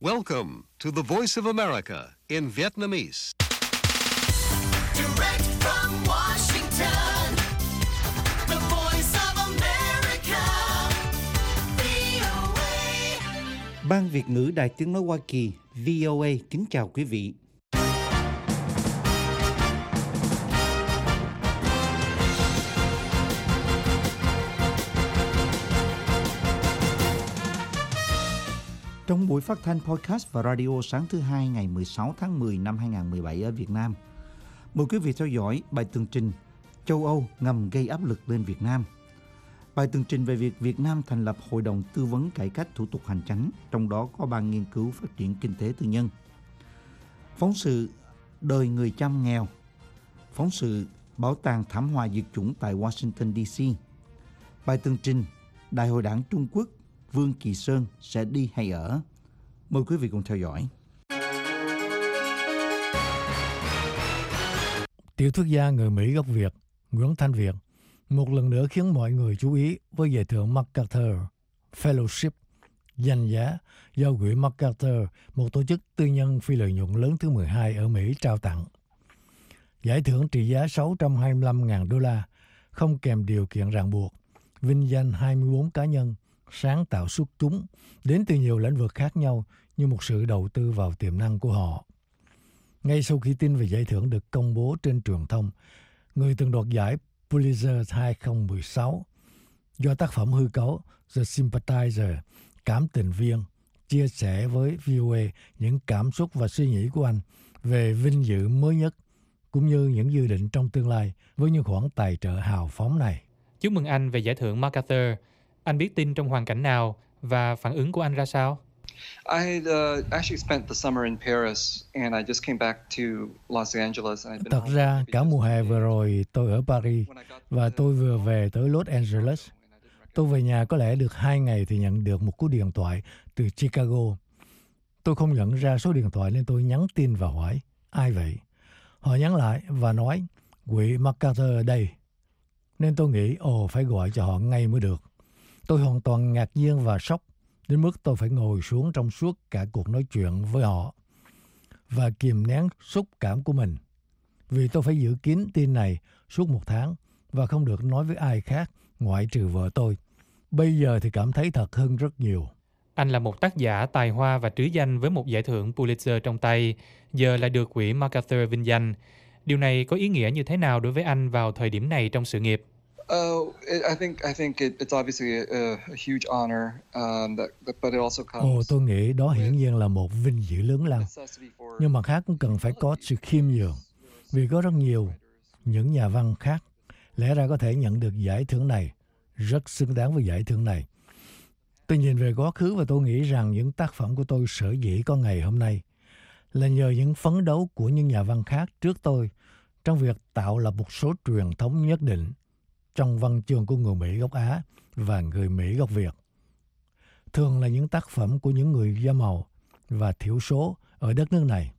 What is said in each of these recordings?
Welcome to the Voice of America in Vietnamese. Direct from Washington, the Voice of America, VOA. Ban Việt ngữ Đài Tiếng nói Hoa Kỳ VOA kính chào quý vị. Trong buổi phát thanh podcast và radio sáng thứ Hai ngày 16 tháng 10 năm 2017 ở Việt Nam, mời quý vị theo dõi bài tường trình châu Âu ngầm gây áp lực lên Việt Nam. Bài tường trình về việc Việt Nam thành lập Hội đồng Tư vấn Cải cách Thủ tục Hành chánh, trong đó có Ban Nghiên cứu Phát triển Kinh tế Tư nhân. Phóng sự Đời người chăm nghèo. Phóng sự Bảo tàng thảm họa diệt chủng tại Washington DC. Bài tường trình Đại hội Đảng Trung Quốc Vương Kỳ Sơn sẽ đi hay ở. Mời quý vị cùng theo dõi. Tiểu thuyết gia người Mỹ gốc Việt Nguyễn Thanh Việt một lần nữa khiến mọi người chú ý với giải thưởng MacArthur Fellowship, danh giá do Quỹ MacArthur, một tổ chức tư nhân phi lợi nhuận lớn thứ 12 ở Mỹ trao tặng. Giải thưởng trị giá $625,000, không kèm điều kiện ràng buộc, vinh danh 24 cá nhân sáng tạo xuất chúng đến từ nhiều lĩnh vực khác nhau như một sự đầu tư vào tiềm năng của họ. Ngay sau khi tin về giải thưởng được công bố trên truyền thông, người từng đoạt giải Pulitzer 2016 do tác phẩm hư cấu The Sympathizer, cảm tình viên, chia sẻ với VOA những cảm xúc và suy nghĩ của anh về vinh dự mới nhất cũng như những dự định trong tương lai với những khoản tài trợ hào phóng này. Chúc mừng anh về giải thưởng MacArthur. Anh biết tin trong hoàn cảnh nào và phản ứng của anh ra sao? I had actually spent the summer in Paris and I just came back to Los Angeles. Thật ra, cả mùa hè vừa rồi tôi ở Paris và tôi vừa về tới Los Angeles. Tôi về nhà có lẽ được 2 ngày thì nhận được một cú điện thoại từ Chicago. Tôi không nhận ra số điện thoại nên tôi nhắn tin và hỏi, ai vậy? Họ nhắn lại và nói, Quỹ MacArthur ở đây. Nên tôi nghĩ, phải gọi cho họ ngay mới được. Tôi hoàn toàn ngạc nhiên và sốc, đến mức tôi phải ngồi xuống trong suốt cả cuộc nói chuyện với họ và kìm nén xúc cảm của mình. Vì tôi phải giữ kín tin này suốt 1 tháng và không được nói với ai khác ngoại trừ vợ tôi. Bây giờ thì cảm thấy thật hơn rất nhiều. Anh là một tác giả tài hoa và trứ danh với một giải thưởng Pulitzer trong tay, giờ lại được Quỹ MacArthur vinh danh. Điều này có ý nghĩa như thế nào đối với anh vào thời điểm này trong sự nghiệp? I think it's obviously a huge honor, but it also comes. Tôi nghĩ đó hiển nhiên là một vinh dự lớn lao, nhưng mặt khác cũng cần phải có sự khiêm nhường, vì có rất nhiều những nhà văn khác lẽ ra có thể nhận được giải thưởng này, rất xứng đáng với giải thưởng này. Tôi nhìn về quá khứ và tôi nghĩ rằng những tác phẩm của tôi sở dĩ có ngày hôm nay là nhờ những phấn đấu của những nhà văn khác trước tôi trong việc tạo lập một số truyền thống nhất định trong văn chương của người Mỹ gốc Á và người Mỹ gốc Việt. Thường là những tác phẩm của những người da màu và thiểu số ở đất nước này.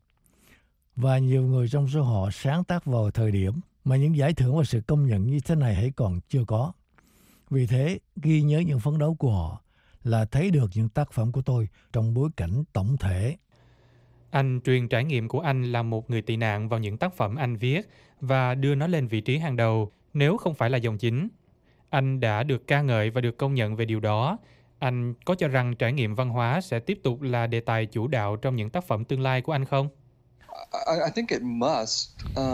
Và nhiều người trong số họ sáng tác vào thời điểm mà những giải thưởng và sự công nhận như thế này hãy còn chưa có. Vì thế, ghi nhớ những phấn đấu của họ là thấy được những tác phẩm của tôi trong bối cảnh tổng thể. Anh truyền trải nghiệm của anh là một người tị nạn vào những tác phẩm anh viết và đưa nó lên vị trí hàng đầu, nếu không phải là dòng chính. Anh đã được ca ngợi và được công nhận về điều đó. Anh có cho rằng trải nghiệm văn hóa sẽ tiếp tục là đề tài chủ đạo trong những tác phẩm tương lai của anh không? I think it must,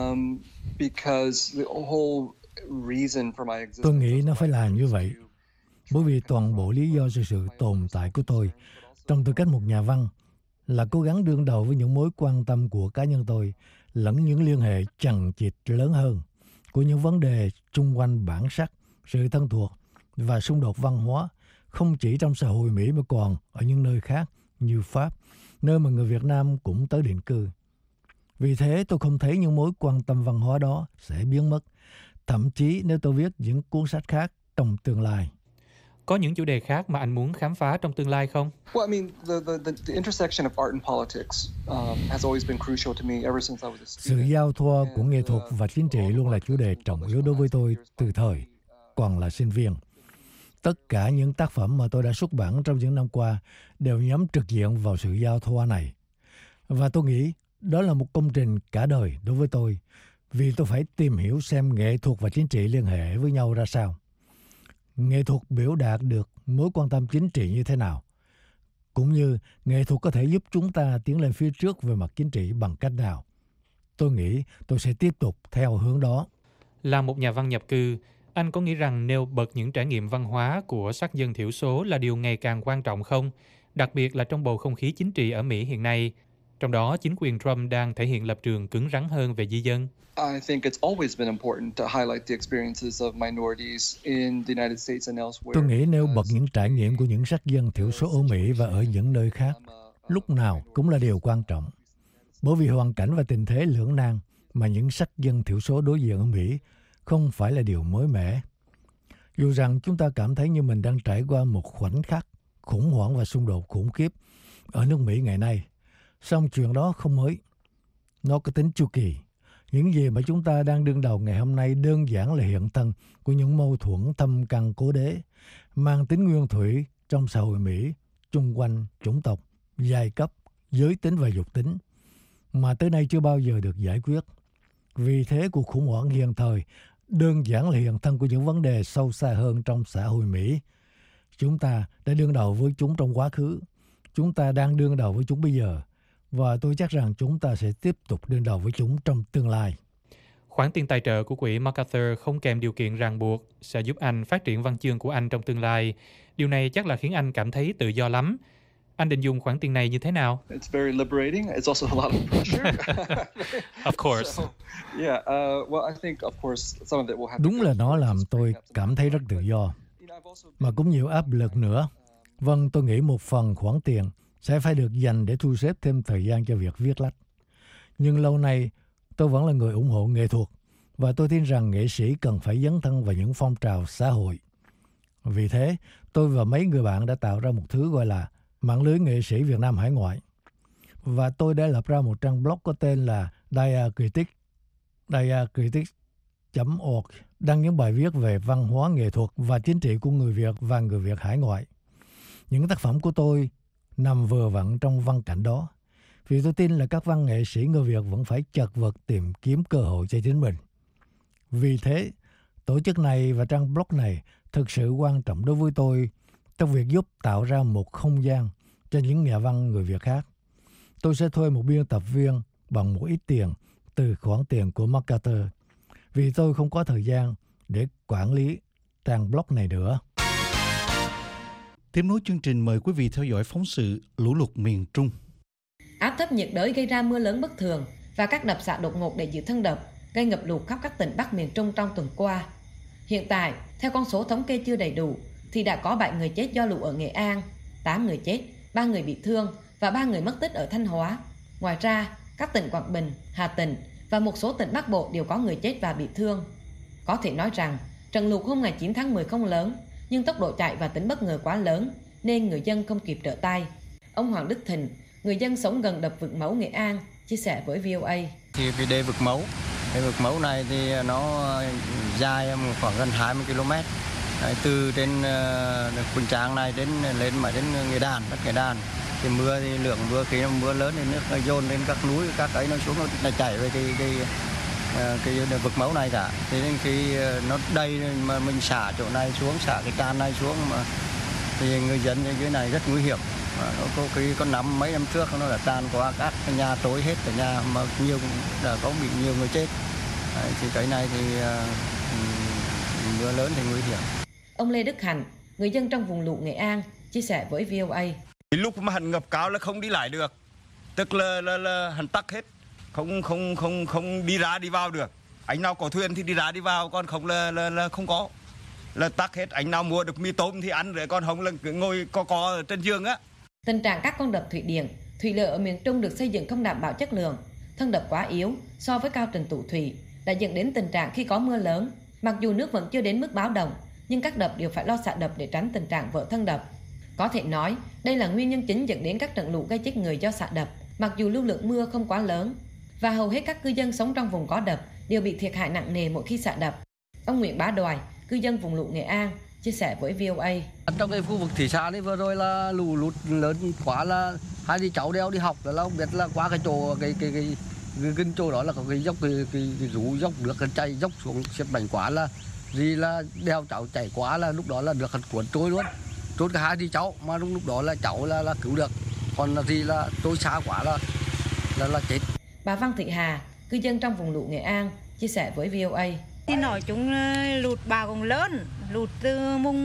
because the whole reason for my existence. Tôi nghĩ nó phải làm như vậy, bởi vì toàn bộ lý do cho sự tồn tại của tôi trong tư cách một nhà văn là cố gắng đương đầu với những mối quan tâm của cá nhân tôi lẫn những liên hệ chằng chịt lớn hơn của những vấn đề xung quanh bản sắc, sự thân thuộc và xung đột văn hóa, không chỉ trong xã hội Mỹ mà còn ở những nơi khác như Pháp, nơi mà người Việt Nam cũng tới định cư. Vì thế tôi không thấy những mối quan tâm văn hóa đó sẽ biến mất, thậm chí nếu tôi viết những cuốn sách khác trong tương lai. Có những chủ đề khác mà anh muốn khám phá trong tương lai không? Well, I mean, the intersection of art and politics has always been crucial to me ever since I was a student. Sự giao thoa của nghệ thuật và chính trị luôn là chủ đề trọng yếu đối với tôi từ thời còn là sinh viên. Tất cả những tác phẩm mà tôi đã xuất bản trong những năm qua đều nhắm trực diện vào sự giao thoa này. Và tôi nghĩ đó là một công trình cả đời đối với tôi, vì tôi phải tìm hiểu xem nghệ thuật và chính trị liên hệ với nhau ra sao. Nghệ thuật biểu đạt được mối quan tâm chính trị như thế nào, cũng như nghệ thuật có thể giúp chúng ta tiến lên phía trước về mặt chính trị bằng cách nào. Tôi nghĩ tôi sẽ tiếp tục theo hướng đó. Là một nhà văn nhập cư, anh có nghĩ rằng nêu bật những trải nghiệm văn hóa của sắc dân thiểu số là điều ngày càng quan trọng không? Đặc biệt là trong bầu không khí chính trị ở Mỹ hiện nay, trong đó chính quyền Trump đang thể hiện lập trường cứng rắn hơn về di dân. I think it's always been important to highlight the experiences of minorities in the United States and elsewhere. Tôi nghĩ nêu bật những trải nghiệm của những sắc dân thiểu số ở Mỹ và ở những nơi khác lúc nào cũng là điều quan trọng. Bởi vì hoàn cảnh và tình thế lưỡng nan mà những sắc dân thiểu số đối diện ở Mỹ không phải là điều mới mẻ. Dù rằng chúng ta cảm thấy như mình đang trải qua một khoảnh khắc khủng hoảng và xung đột khủng khiếp ở nước Mỹ ngày nay, song chuyện đó không mới. Nó có tính chu kỳ. Những gì mà chúng ta đang đương đầu ngày hôm nay đơn giản là hiện thân của những mâu thuẫn thâm căn cố đế, mang tính nguyên thủy trong xã hội Mỹ, chung quanh chủng tộc, giai cấp, giới tính và dục tính, mà tới nay chưa bao giờ được giải quyết. Vì thế cuộc khủng hoảng hiện thời đơn giản là hiện thân của những vấn đề sâu xa hơn trong xã hội Mỹ. Chúng ta đã đương đầu với chúng trong quá khứ, chúng ta đang đương đầu với chúng bây giờ, và tôi chắc rằng chúng ta sẽ tiếp tục đương đầu với chúng trong tương lai. Khoản tiền tài trợ của quỹ MacArthur không kèm điều kiện ràng buộc sẽ giúp anh phát triển văn chương của anh trong tương lai. Điều này chắc là khiến anh cảm thấy tự do lắm. Anh định dùng khoản tiền này như thế nào? It's very liberating. It's also a lot of pressure. Of course. Well, I think, of course, some of it will have to Đúng go là nó towards làm tôi bringing up some cảm thấy rất tự do, You know, I've also mà cũng nhiều áp lực nữa. Vâng, tôi nghĩ một phần khoản tiền sẽ phải được dành để thu xếp thêm thời gian cho việc viết lách. Nhưng lâu nay, tôi vẫn là người ủng hộ nghệ thuật, và tôi tin rằng nghệ sĩ cần phải dấn thân vào những phong trào xã hội. Vì thế, tôi và mấy người bạn đã tạo ra một thứ gọi là mạng lưới nghệ sĩ Việt Nam hải ngoại. Và tôi đã lập ra một trang blog có tên là diacritic.org, đăng những bài viết về văn hóa nghệ thuật và chính trị của người Việt và người Việt hải ngoại. Những tác phẩm của tôi nằm vừa vặn trong văn cảnh đó, vì tôi tin là các văn nghệ sĩ người Việt vẫn phải chật vật tìm kiếm cơ hội cho chính mình. Vì thế, tổ chức này và trang blog này thực sự quan trọng đối với tôi trong việc giúp tạo ra một không gian cho những nhà văn người Việt khác. Tôi sẽ thuê một biên tập viên bằng một ít tiền từ khoản tiền của MacArthur, vì tôi không có thời gian để quản lý trang blog này nữa. Tiếp nối chương trình, mời quý vị theo dõi phóng sự lũ lụt miền Trung. Áp thấp nhiệt đới gây ra mưa lớn bất thường và các đập xạ đột ngột để giữ thân đập, gây ngập lụt khắp các tỉnh Bắc miền Trung trong tuần qua. Hiện tại, theo con số thống kê chưa đầy đủ, thì đã có 7 người chết do lũ ở Nghệ An, 8 người chết, 3 người bị thương và 3 người mất tích ở Thanh Hóa. Ngoài ra, các tỉnh Quảng Bình, Hà Tĩnh và một số tỉnh Bắc Bộ đều có người chết và bị thương. Có thể nói rằng, trận lụt hôm ngày 9 tháng 10 không lớn, nhưng tốc độ chạy và tính bất ngờ quá lớn, nên người dân không kịp trở tay. Ông Hoàng Đức Thịnh, người dân sống gần đập Vực Mấu Nghệ An, chia sẻ với VOA. Thì cái đê Vực Mấu này thì nó dài khoảng gần 20 km. Đấy, từ trên Quỳnh Tráng này đến Nghệ Đàn, đất Nghệ Đàn. Thì mưa thì lượng mưa khi nó mưa lớn thì nước nó dồn lên các núi, các ấy nó xuống nó chảy về cái Vực Mấu này cả. Thế nên khi nó đầy mà mình xả chỗ này xuống, xả cái can này xuống mà thì người dân ở dưới này rất nguy hiểm. Nó có mấy năm trước nó đã tràn qua các nhà tối hết cả nhà mà đã có bị nhiều người chết. Đấy, thì cái này thì mưa lớn thì nguy hiểm. Ông Lê Đức Hạnh, người dân trong vùng lũ Nghệ An, chia sẻ với VOA. Lúc mà hắn ngập cao là không đi lại được, tức là hắn tắc hết, không đi ra đi vào được. Anh nào có thuyền thì đi ra đi vào, còn không là không có, là tắc hết. Anh nào mua được mì tôm thì ăn, rồi còn không là cứ ngồi co ở trên giường á. Tình trạng các con đập thủy điện, thủy lợi ở miền Trung được xây dựng không đảm bảo chất lượng, thân đập quá yếu so với cao trình tụ thủy, đã dẫn đến tình trạng khi có mưa lớn, mặc dù nước vẫn chưa đến mức báo động, nhưng các đập đều phải lo xả đập để tránh tình trạng vỡ thân đập. Có thể nói, đây là nguyên nhân chính dẫn đến các trận lũ gây chết người do xả đập, mặc dù lưu lượng mưa không quá lớn. Và hầu hết các cư dân sống trong vùng có đập đều bị thiệt hại nặng nề mỗi khi xả đập. Ông Nguyễn Bá Đoài, cư dân vùng lũ Nghệ An, chia sẻ với VOA. Trong cái khu vực thị xã này vừa rồi là lũ lụt lớn quá, là hai đứa cháu đeo đi học là không biết là qua cái chỗ cái chỗ đó là có cái dốc cái rú dốc nước chảy dốc xuống xếp bánh quá, là gì là đeo cháu chảy quá là lúc đó là được cuốn trôi luôn, trôi cả hai đứa cháu, mà lúc đó là cháu là cứu được, còn là gì là trôi xa quá là chết. Bà Văn Thị Hà, cư dân trong vùng lũ Nghệ An, chia sẻ với VOA. Thì nói chung lụt bà còn lớn, lụt từ mùng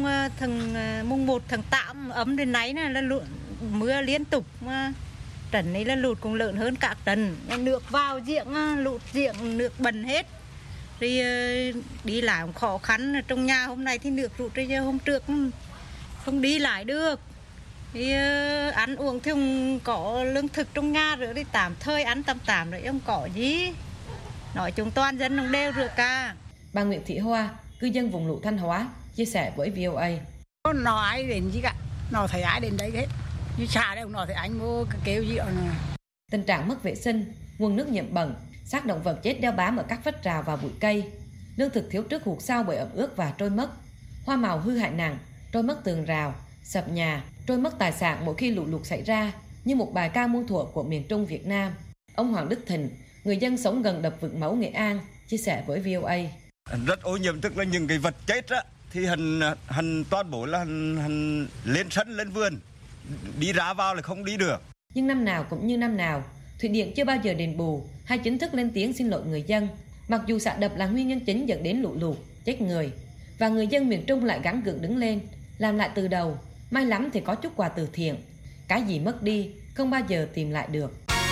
1 tháng 8 ấm đến nay là lụt, mưa liên tục, mà trận này là lụt cũng lớn hơn các trận, nước vào giếng, lụt giếng nước bẩn hết, thì đi lại cũng khó khăn. Trong nhà hôm nay thì nước rút rồi, hôm trước không đi lại được, thì ăn uống thì không có lương thực trong nhà rồi, đi tạm thời ăn tạm rồi không có gì, nói chung toàn dân không đều được cả. Bà Nguyễn Thị Hoa, cư dân vùng lũ Thanh Hóa, chia sẻ với VOA. Nó ai đến gì cả, nó thấy ai đến đấy hết, như xa đây nó thấy anh vô kêu gì ở này. Tình trạng mất vệ sinh, nguồn nước nhiễm bẩn, xác động vật chết đeo bám ở các vách rào và bụi cây, lương thực thiếu trước hụt sau bởi ẩm ướt và trôi mất, hoa màu hư hại nặng, trôi mất tường rào, sập nhà, trôi mất tài sản mỗi khi lũ lụt xảy ra, như một bài ca muôn thuở của miền Trung Việt Nam. Ông Hoàng Đức Thịnh, người dân sống gần đập Vượng Mẫu Nghệ An, chia sẻ với VOA. Rất ô nhiễm, tức là những cái vật chết á thì hành toàn bộ là hành lên sân lên vườn, đi ra vào là không đi được. Nhưng năm nào cũng như năm nào, thủy điện chưa bao giờ đền bù hay chính thức lên tiếng xin lỗi người dân, mặc dù xả đập là nguyên nhân chính dẫn đến lũ lụt chết người, và người dân miền Trung lại gắng gượng đứng lên làm lại từ đầu. May lắm thì có chút quà từ thiện, cái gì mất đi không bao giờ tìm lại được.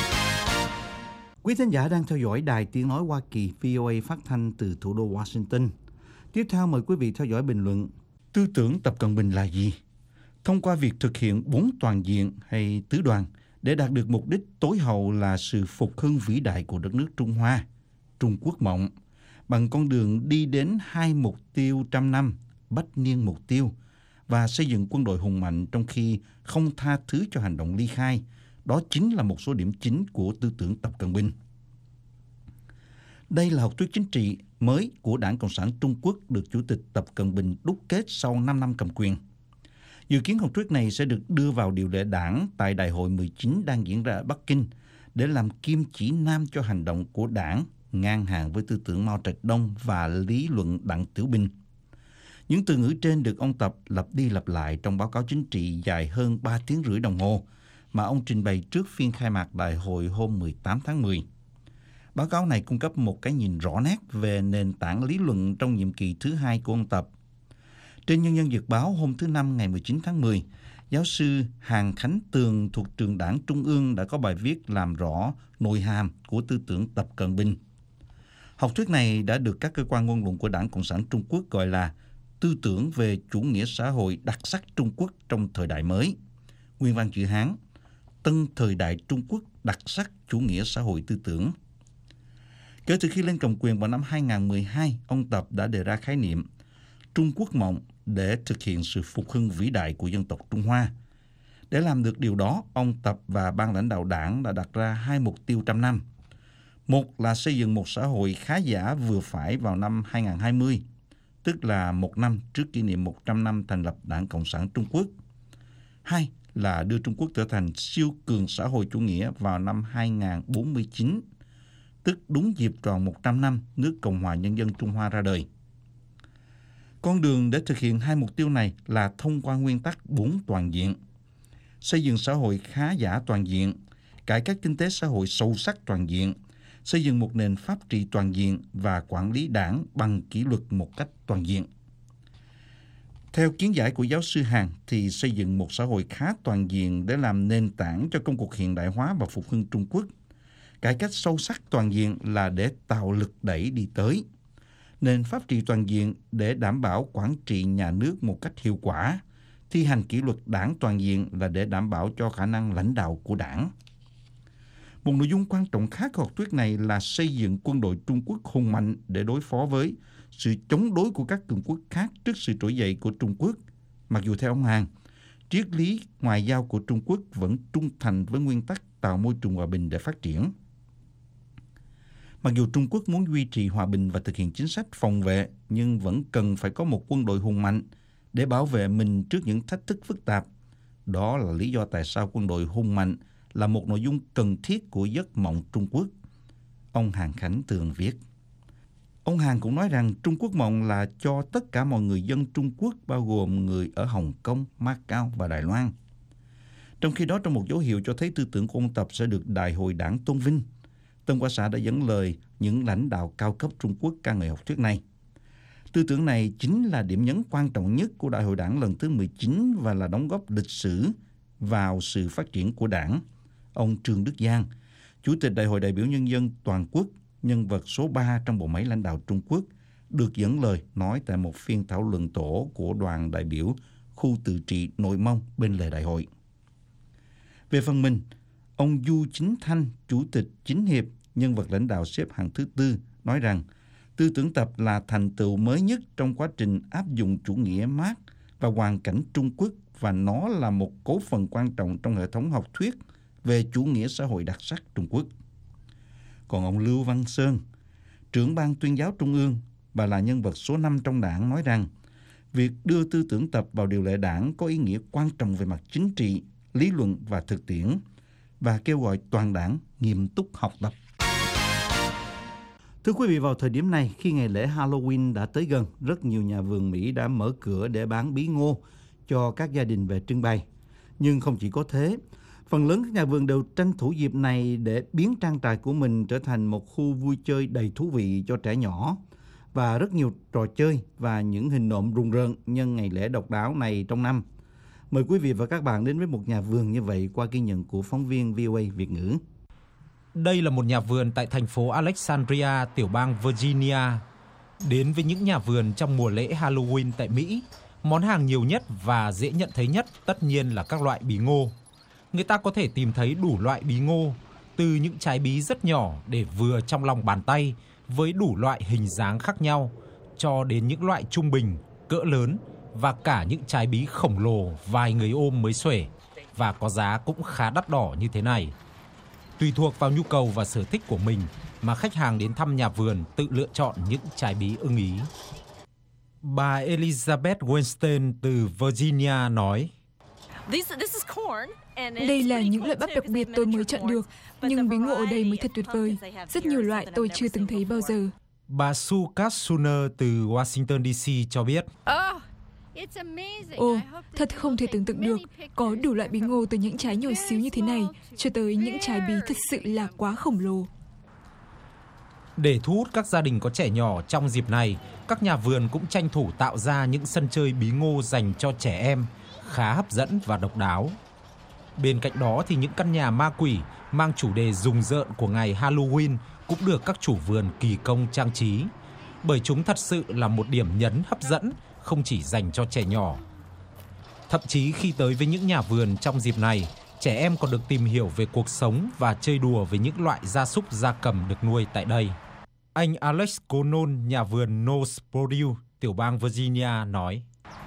Quý thính giả đang theo dõi Đài Tiếng Nói Hoa Kỳ VOA phát thanh từ thủ đô Washington. Tiếp theo mời quý vị theo dõi bình luận. Tư tưởng Tập Cận Bình là gì? Thông qua việc thực hiện 4 toàn diện hay tứ đoàn để đạt được mục đích tối hậu là sự phục hưng vĩ đại của đất nước Trung Hoa, Trung Quốc mộng, bằng con đường đi đến 2 mục tiêu trăm năm, bách niên mục tiêu, và xây dựng quân đội hùng mạnh trong khi không tha thứ cho hành động ly khai. Đó chính là một số điểm chính của tư tưởng Tập Cận Bình. Đây là học thuyết chính trị mới của Đảng Cộng sản Trung Quốc được Chủ tịch Tập Cận Bình đúc kết sau 5 năm cầm quyền. Dự kiến học thuyết này sẽ được đưa vào điều lệ đảng tại Đại hội 19 đang diễn ra ở Bắc Kinh để làm kim chỉ nam cho hành động của đảng ngang hàng với tư tưởng Mao Trạch Đông và lý luận Đặng Tiểu Bình. Những từ ngữ trên được ông Tập lặp đi lặp lại trong báo cáo chính trị dài hơn 3 tiếng rưỡi đồng hồ mà ông trình bày trước phiên khai mạc đại hội hôm 18 tháng 10. Báo cáo này cung cấp một cái nhìn rõ nét về nền tảng lý luận trong nhiệm kỳ thứ 2 của ông Tập. Trên Nhân dân Nhật báo hôm thứ Năm ngày 19 tháng 10, giáo sư Hàn Khánh Tường thuộc Trường Đảng Trung ương đã có bài viết làm rõ nội hàm của tư tưởng Tập Cận Bình. Học thuyết này đã được các cơ quan ngôn luận của Đảng Cộng sản Trung Quốc gọi là tư tưởng về chủ nghĩa xã hội đặc sắc Trung Quốc trong thời đại mới. Nguyên văn chữ Hán: Tân thời đại Trung Quốc đặc sắc chủ nghĩa xã hội tư tưởng. Kể từ khi lên cầm quyền vào năm 2012, ông Tập đã đề ra khái niệm Trung Quốc mộng để thực hiện sự phục hưng vĩ đại của dân tộc Trung Hoa. Để làm được điều đó, ông Tập và ban lãnh đạo đảng đã đặt ra 2 mục tiêu trăm năm. Một là xây dựng một xã hội khá giả vừa phải vào năm 2020, tức là 1 năm trước kỷ niệm 100 năm thành lập Đảng Cộng sản Trung Quốc. 2 là đưa Trung Quốc trở thành siêu cường xã hội chủ nghĩa vào năm 2049, tức đúng dịp tròn 100 năm nước Cộng hòa Nhân dân Trung Hoa ra đời. Con đường để thực hiện 2 mục tiêu này là thông qua nguyên tắc 4 toàn diện: xây dựng xã hội khá giả toàn diện, cải cách kinh tế xã hội sâu sắc toàn diện, xây dựng một nền pháp trị toàn diện và quản lý đảng bằng kỷ luật một cách toàn diện. Theo kiến giải của giáo sư Hàn thì xây dựng một xã hội khá toàn diện để làm nền tảng cho công cuộc hiện đại hóa và phục hưng Trung Quốc. Cải cách sâu sắc toàn diện là để tạo lực đẩy đi tới. Nền pháp trị toàn diện để đảm bảo quản trị nhà nước một cách hiệu quả. Thi hành kỷ luật đảng toàn diện là để đảm bảo cho khả năng lãnh đạo của đảng. Một nội dung quan trọng khác của học thuyết này là xây dựng quân đội Trung Quốc hùng mạnh để đối phó với sự chống đối của các cường quốc khác trước sự trỗi dậy của Trung Quốc. Mặc dù theo ông Hàn, triết lý ngoại giao của Trung Quốc vẫn trung thành với nguyên tắc tạo môi trường hòa bình để phát triển. Mặc dù Trung Quốc muốn duy trì hòa bình và thực hiện chính sách phòng vệ, nhưng vẫn cần phải có một quân đội hùng mạnh để bảo vệ mình trước những thách thức phức tạp. Đó là lý do tại sao quân đội hùng mạnh là một nội dung cần thiết của giấc mộng Trung Quốc. Ông Hàn Khánh thường viết. Ông Hàn cũng nói rằng Trung Quốc mộng là cho tất cả mọi người dân Trung Quốc, bao gồm người ở Hồng Kông, Macau và Đài Loan. Trong khi đó, trong một dấu hiệu cho thấy tư tưởng của ông Tập sẽ được Đại hội Đảng tôn vinh, Tân Hoa Xã đã dẫn lời những lãnh đạo cao cấp Trung Quốc ca ngợi học thuyết này. Tư tưởng này chính là điểm nhấn quan trọng nhất của Đại hội Đảng lần thứ 19 và là đóng góp lịch sử vào sự phát triển của Đảng. Ông Trương Đức Giang, Chủ tịch Đại hội đại biểu Nhân dân toàn quốc, nhân vật số 3 trong bộ máy lãnh đạo Trung Quốc, được dẫn lời nói tại một phiên thảo luận tổ của đoàn đại biểu khu tự trị Nội Mông bên lề đại hội. Về phần mình, ông Du Chính Thanh, Chủ tịch Chính hiệp, nhân vật lãnh đạo xếp hạng thứ 4, nói rằng tư tưởng Tập là thành tựu mới nhất trong quá trình áp dụng chủ nghĩa Mác và hoàn cảnh Trung Quốc, và nó là một cấu phần quan trọng trong hệ thống học thuyết về chủ nghĩa xã hội đặc sắc Trung Quốc. Còn ông Lưu Văn Sơn, trưởng ban tuyên giáo Trung ương và là nhân vật số 5 trong Đảng, nói rằng việc đưa tư tưởng Tập vào điều lệ Đảng có ý nghĩa quan trọng về mặt chính trị, lý luận và thực tiễn, và kêu gọi toàn Đảng nghiêm túc học tập. Thưa quý vị, vào thời điểm này, khi ngày lễ Halloween đã tới gần, rất nhiều nhà vườn Mỹ đã mở cửa để bán bí ngô cho các gia đình về trưng bày. Nhưng không chỉ có thế, phần lớn các nhà vườn đều tranh thủ dịp này để biến trang trại của mình trở thành một khu vui chơi đầy thú vị cho trẻ nhỏ. Và rất nhiều trò chơi và những hình nộm rùng rợn nhân ngày lễ độc đáo này trong năm. Mời quý vị và các bạn đến với một nhà vườn như vậy qua ghi nhận của phóng viên VOA Việt ngữ. Đây là một nhà vườn tại thành phố Alexandria, tiểu bang Virginia. Đến với những nhà vườn trong mùa lễ Halloween tại Mỹ, món hàng nhiều nhất và dễ nhận thấy nhất tất nhiên là các loại bí ngô. Người ta có thể tìm thấy đủ loại bí ngô, từ những trái bí rất nhỏ để vừa trong lòng bàn tay với đủ loại hình dáng khác nhau, cho đến những loại trung bình, cỡ lớn và cả những trái bí khổng lồ vài người ôm mới xuể và có giá cũng khá đắt đỏ như thế này. Tùy thuộc vào nhu cầu và sở thích của mình mà khách hàng đến thăm nhà vườn tự lựa chọn những trái bí ưng ý. Bà Elizabeth Weinstein từ Virginia nói: Đây là những loại bắp đặc biệt tôi mới chọn được, nhưng bí ngô ở đây mới thật tuyệt vời. Rất nhiều loại tôi chưa từng thấy bao giờ. Bà Sue Kasuner từ Washington DC cho biết: Ồ, thật không thể tưởng tượng được, có đủ loại bí ngô từ những trái nhỏ xíu như thế này cho tới những trái bí thật sự là quá khổng lồ. Để thu hút các gia đình có trẻ nhỏ trong dịp này, các nhà vườn cũng tranh thủ tạo ra những sân chơi bí ngô dành cho trẻ em khá hấp dẫn và độc đáo. Bên cạnh đó thì những căn nhà ma quỷ mang chủ đề rùng rợn của ngày Halloween cũng được các chủ vườn kỳ công trang trí, bởi chúng thật sự là một điểm nhấn hấp dẫn không chỉ dành cho trẻ nhỏ. Thậm chí khi tới với những nhà vườn trong dịp này, trẻ em còn được tìm hiểu về cuộc sống và chơi đùa với những loại gia súc gia cầm được nuôi tại đây. Anh Alex Conon, nhà vườn Northborough, tiểu bang Virginia nói: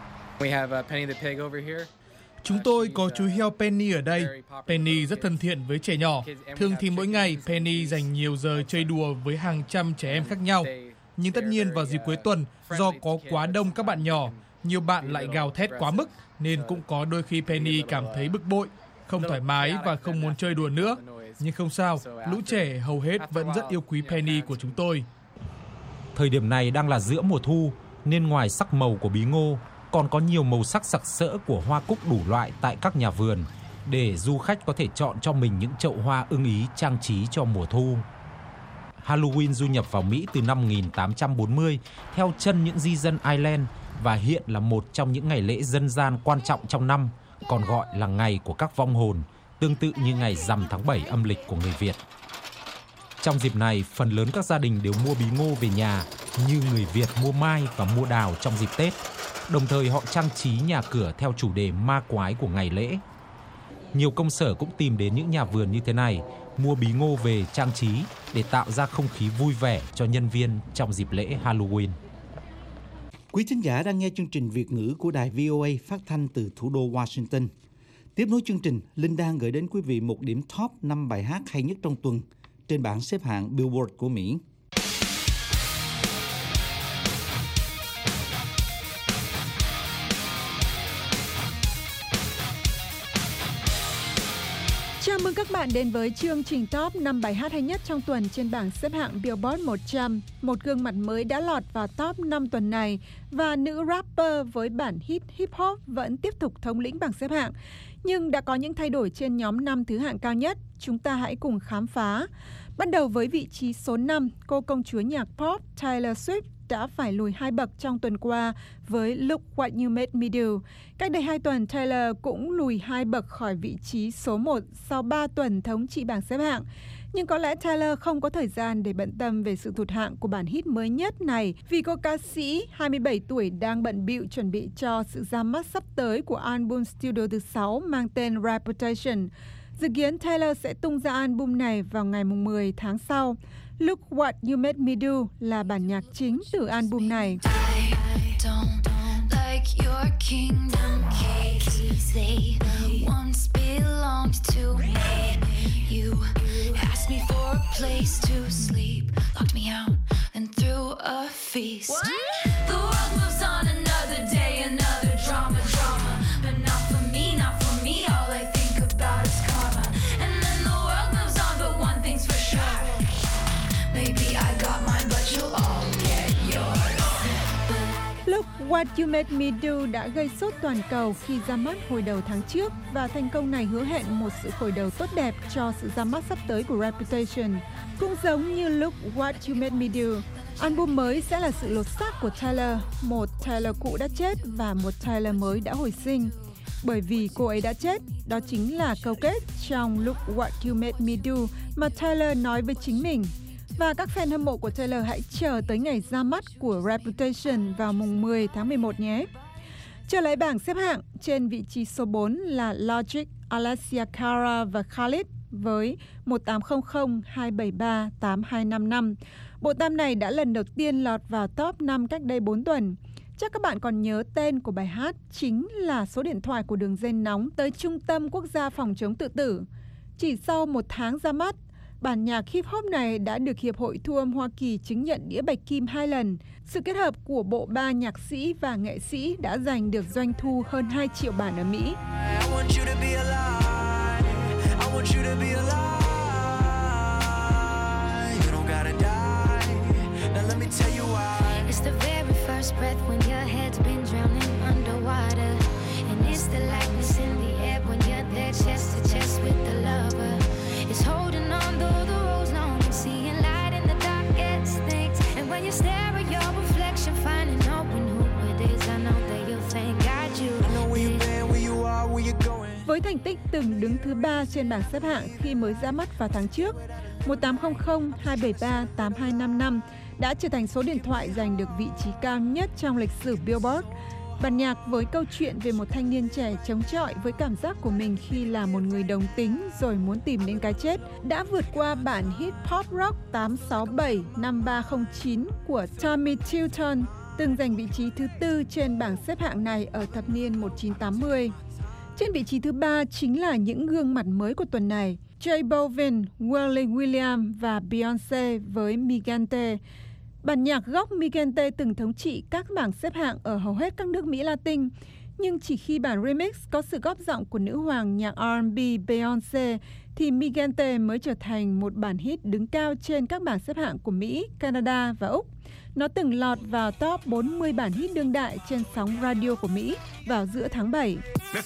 Chúng tôi có chú heo Penny ở đây. Penny rất thân thiện với trẻ nhỏ. Thường thì mỗi ngày Penny dành nhiều giờ chơi đùa với hàng trăm trẻ em khác nhau. Nhưng tất nhiên vào dịp cuối tuần, do có quá đông các bạn nhỏ, nhiều bạn lại gào thét quá mức, nên cũng có đôi khi Penny cảm thấy bực bội, không thoải mái và không muốn chơi đùa nữa. Nhưng không sao, lũ trẻ hầu hết vẫn rất yêu quý Penny của chúng tôi. Thời điểm này đang là giữa mùa thu, nên ngoài sắc màu của bí ngô, còn có nhiều màu sắc sặc sỡ của hoa cúc đủ loại tại các nhà vườn, để du khách có thể chọn cho mình những chậu hoa ưng ý trang trí cho mùa thu. Halloween du nhập vào Mỹ từ năm 1840 theo chân những di dân Ireland và hiện là một trong những ngày lễ dân gian quan trọng trong năm, còn gọi là ngày của các vong hồn, tương tự như ngày rằm tháng 7 âm lịch của người Việt. Trong dịp này, phần lớn các gia đình đều mua bí ngô về nhà như người Việt mua mai và mua đào trong dịp Tết. Đồng thời họ trang trí nhà cửa theo chủ đề ma quái của ngày lễ. Nhiều công sở cũng tìm đến những nhà vườn như thế này, mua bí ngô về trang trí để tạo ra không khí vui vẻ cho nhân viên trong dịp lễ Halloween. Quý thính giả đang nghe chương trình Việt ngữ của đài VOA phát thanh từ thủ đô Washington. Tiếp nối chương trình, Linh đang gửi đến quý vị một điểm top 5 bài hát hay nhất trong tuần trên bảng xếp hạng Billboard của Mỹ. Chào mừng các bạn đến với chương trình top 5 bài hát hay nhất trong tuần trên bảng xếp hạng Billboard 100. Một gương mặt mới đã lọt vào top 5 tuần này và nữ rapper với bản hit hip hop vẫn tiếp tục thống lĩnh bảng xếp hạng. Nhưng đã có những thay đổi trên nhóm 5 thứ hạng cao nhất. Chúng ta hãy cùng khám phá. Bắt đầu với vị trí số 5, cô công chúa nhạc pop Taylor Swift đã phải lùi 2 bậc trong tuần qua với Look What You Made Me Do. Cách đây 2 tuần, Taylor cũng lùi 2 bậc khỏi vị trí số 1 sau 3 tuần thống trị bảng xếp hạng. Nhưng có lẽ Taylor không có thời gian để bận tâm về sự tụt hạng của bản hit mới nhất này vì cô ca sĩ 27 tuổi đang bận bịu chuẩn bị cho sự ra mắt sắp tới của album studio thứ 6 mang tên Reputation. Dự kiến Taylor sẽ tung ra album này vào ngày 10 tháng sau. Look What You Made Me Do là bản nhạc chính từ album này. Look What You Made Me Do đã gây sốt toàn cầu khi ra mắt hồi đầu tháng trước và thành công này hứa hẹn một sự khởi đầu tốt đẹp cho sự ra mắt sắp tới của Reputation. Cũng giống như Look What You Made Me Do, album mới sẽ là sự lột xác của Taylor, một Taylor cũ đã chết và một Taylor mới đã hồi sinh. Bởi vì cô ấy đã chết, đó chính là câu kết trong Look What You Made Me Do mà Taylor nói với chính mình. Và các fan hâm mộ của Taylor hãy chờ tới ngày ra mắt của Reputation vào mùng 10 tháng 11 nhé. Trở lại bảng xếp hạng, trên vị trí số 4 là Logic, Alessia Cara và Khalid với 1800 273 8255. Bộ tam này đã lần đầu tiên lọt vào top 5 cách đây 4 tuần. Chắc các bạn còn nhớ tên của bài hát chính là số điện thoại của đường dây nóng tới Trung tâm Quốc gia phòng chống tự tử. Chỉ sau 1 tháng ra mắt, bản nhạc hip hop này đã được Hiệp hội Thu âm Hoa Kỳ chứng nhận đĩa bạch kim 2 lần. Sự kết hợp của bộ ba nhạc sĩ và nghệ sĩ đã giành được doanh thu hơn 2 triệu bản ở Mỹ. Với thành tích từng đứng thứ 3 trên bảng xếp hạng khi mới ra mắt vào tháng trước, 1800 273 8255 đã trở thành số điện thoại giành được vị trí cao nhất trong lịch sử Billboard. Bản nhạc với câu chuyện về một thanh niên trẻ chống chọi với cảm giác của mình khi là một người đồng tính rồi muốn tìm đến cái chết đã vượt qua bản hit pop rock 867 5309 của Tommy Tilton, từng giành vị trí thứ 4 trên bảng xếp hạng này ở thập niên 1980. Trên vị trí thứ 3 chính là những gương mặt mới của tuần này, J Balvin, Willie William và Beyoncé với Migante. Bản nhạc gốc Migante từng thống trị các bảng xếp hạng ở hầu hết các nước Mỹ Latin, nhưng chỉ khi bản remix có sự góp giọng của nữ hoàng nhạc R&B Beyoncé thì Migante mới trở thành một bản hit đứng cao trên các bảng xếp hạng của Mỹ, Canada và Úc. Nó từng lọt vào top 40 bản hit đương đại trên sóng radio của Mỹ vào giữa tháng 7.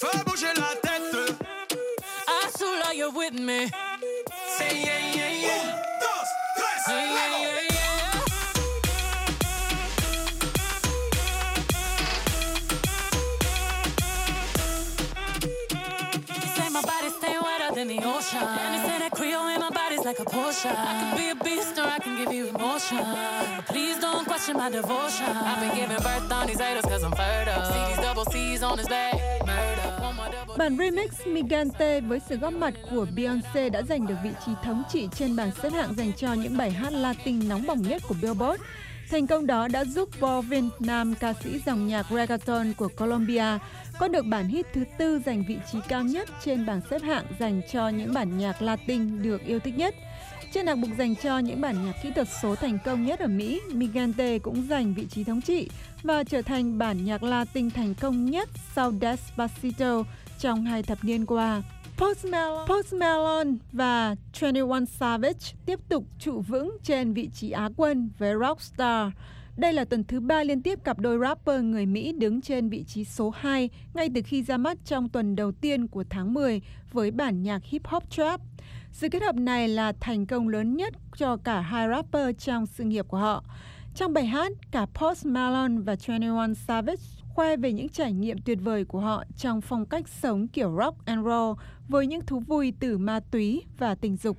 Like a Porsche, I can be a beast or I can give you emotion. Please don't question my devotion. I've been giving birth on these haters 'cause I'm fertile. See these double C's on his back. Murder. Bản remix Migante với sự góp mặt của Beyoncé đã giành được vị trí thống trị trên bảng xếp hạng dành cho những bài hát Latin nóng bỏng nhất của Billboard. Thành công đó đã giúp Balvin, nam ca sĩ dòng nhạc reggaeton của Colombia, có được bản hit thứ 4 giành vị trí cao nhất trên bảng xếp hạng dành cho những bản nhạc Latin được yêu thích nhất. Trên hạng mục dành cho những bản nhạc kỹ thuật số thành công nhất ở Mỹ, Migante cũng giành vị trí thống trị và trở thành bản nhạc Latin thành công nhất sau Despacito trong 2 thập niên qua. Post Malone và 21 Savage tiếp tục trụ vững trên vị trí Á quân với Rockstar. Đây là tuần thứ 3 liên tiếp cặp đôi rapper người Mỹ đứng trên vị trí số 2 ngay từ khi ra mắt trong tuần đầu tiên của tháng 10 với bản nhạc hip hop trap. Sự kết hợp này là thành công lớn nhất cho cả hai rapper trong sự nghiệp của họ. Trong bài hát, cả Post Malone và 21 Savage khoe về những trải nghiệm tuyệt vời của họ trong phong cách sống kiểu rock and roll với những thú vui từ ma túy và tình dục.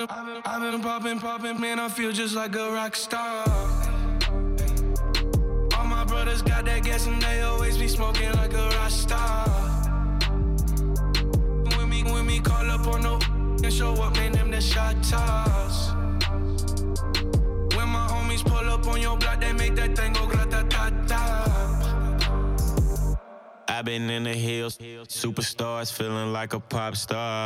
I've been in the hills, superstars feeling like a pop star.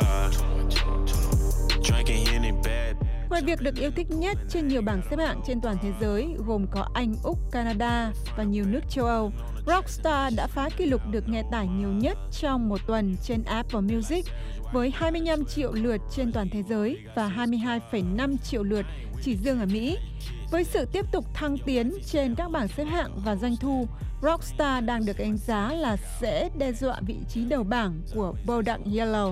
Drinking Henny bad. Ngoài việc được yêu thích nhất trên nhiều bảng xếp hạng trên toàn thế giới, gồm có Anh, Úc, Canada và nhiều nước châu Âu, Rockstar đã phá kỷ lục được nghe tải nhiều nhất trong một tuần trên Apple Music với 25 triệu lượt trên toàn thế giới và 22,5 triệu lượt chỉ riêng ở Mỹ. Với sự tiếp tục thăng tiến trên các bảng xếp hạng và doanh thu, Rockstar đang được đánh giá là sẽ đe dọa vị trí đầu bảng của Bodak Yellow.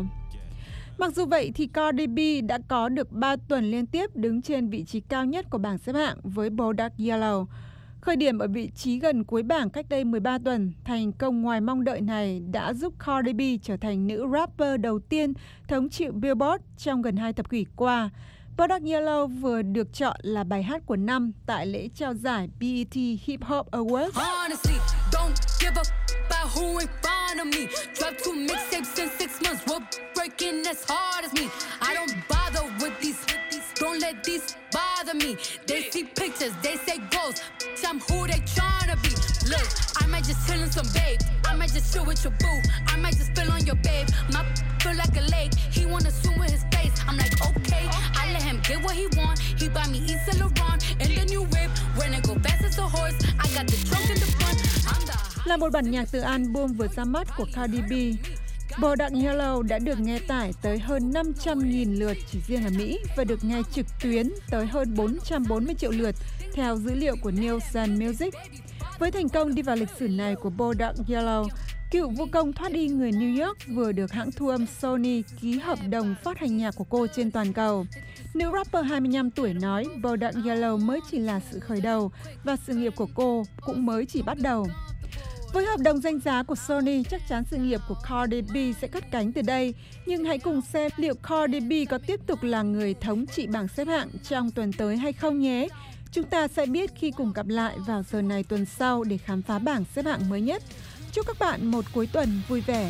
Mặc dù vậy thì Cardi B đã có được 3 tuần liên tiếp đứng trên vị trí cao nhất của bảng xếp hạng với Bodak Yellow. Khởi điểm ở vị trí gần cuối bảng cách đây 13 tuần, thành công ngoài mong đợi này đã giúp Cardi B trở thành nữ rapper đầu tiên thống trị Billboard trong gần 2 thập kỷ qua. Bodak Yellow vừa được chọn là bài hát của năm tại lễ trao giải BET Hip Hop Awards. Honestly, don't give a about who in front of me. Drop 2 mixtapes in 6 months. We're breaking as hard as me. I don't bother with these. Don't let these bother me. They see pictures, they say ghosts. I'm who they tryna be. Look, I might just chill in some babe. I might just chill with your boo. I might just spill on your babe. My feel like a lake. He wanna swim with his face. I'm like, okay. I let him get what he want. He buy me East Saint Laurent and the new whip. When I go fast as a horse, I got the trunk in the front. I'm the... Là một bản nhạc từ album vừa ra mắt của Cardi B, Bodak Yellow đã được nghe tải tới hơn 500.000 lượt chỉ riêng ở Mỹ và được nghe trực tuyến tới hơn 440 triệu lượt theo dữ liệu của Nielsen Music. Với thành công đi vào lịch sử này của Bodak Yellow, cựu vũ công thoát y người New York vừa được hãng thu âm Sony ký hợp đồng phát hành nhạc của cô trên toàn cầu. Nữ rapper 25 tuổi nói Bodak Yellow mới chỉ là sự khởi đầu và sự nghiệp của cô cũng mới chỉ bắt đầu. Với hợp đồng danh giá của Sony, chắc chắn sự nghiệp của Cardi B sẽ cất cánh từ đây. Nhưng hãy cùng xem liệu Cardi B có tiếp tục là người thống trị bảng xếp hạng trong tuần tới hay không nhé. Chúng ta sẽ biết khi cùng gặp lại vào giờ này tuần sau để khám phá bảng xếp hạng mới nhất. Chúc các bạn một cuối tuần vui vẻ.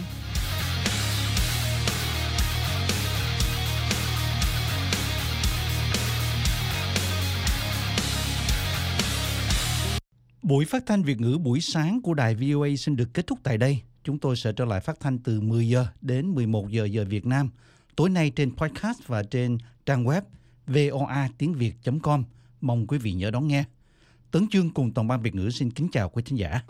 Buổi phát thanh Việt ngữ buổi sáng của đài VOA xin được kết thúc tại đây. Chúng tôi sẽ trở lại phát thanh từ 10 giờ đến 11 giờ giờ Việt Nam. Tối nay trên podcast và trên trang web voatiengviet.com. Mong quý vị nhớ đón nghe. Tấn Chương cùng toàn ban Việt ngữ xin kính chào quý khán giả.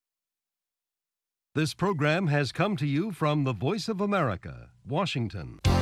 This program has come to you from the Voice of America, Washington.